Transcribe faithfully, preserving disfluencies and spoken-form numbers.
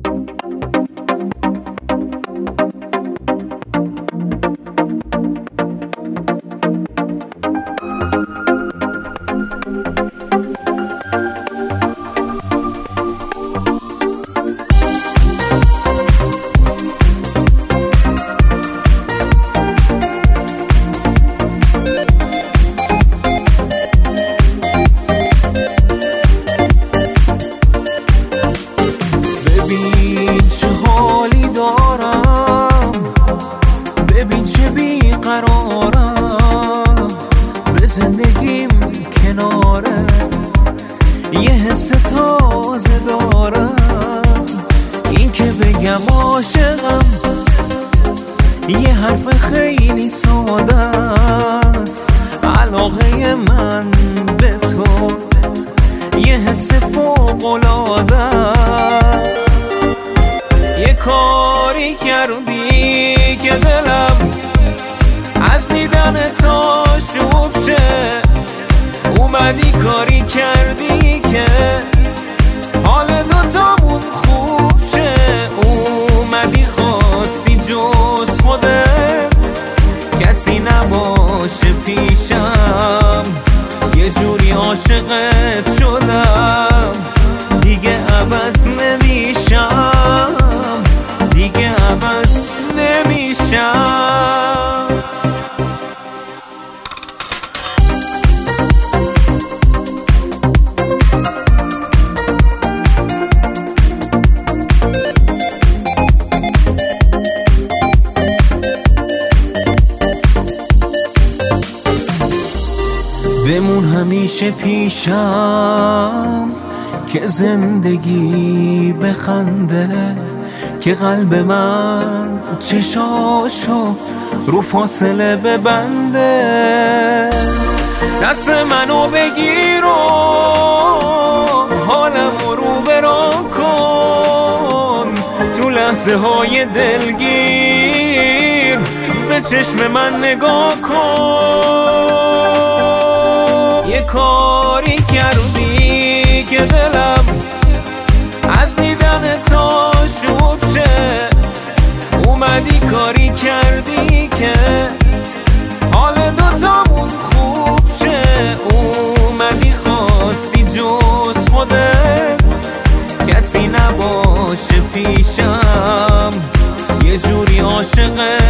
ببین چه بیقرارم به زندگیم کناره، یه حس تازه دارم. این که بگم عاشقم یه حرف خیلی ساده است، علاقه من به تو یه حس فوق‌العاده است. یه کاری کردی که دلم از دیدن تا شوب شه، اومدی کاری کردی که حال دوتامون خوب شه. اومدی خواستی جز خودت کسی نباشه پیشم، یه جوری عاشقت شدم دیگه عوض نمیشم، دیگه عوض نمیشم. بمون همیشه پیشم که زندگی بخنده، که قلب من چشاشو رو فاصله ببنده. دست منو بگیر و حالمو رو برا کن، تو لحظه های دلگیر به چشم من نگاه کن. یه کاری کردی که دلم از دیدن تا شوب شه، اومدی کاری کردی که حال دوتامون خوب شه. اومدی خواستی جز خودت کسی نباشه پیشم، یه جوری عاشقت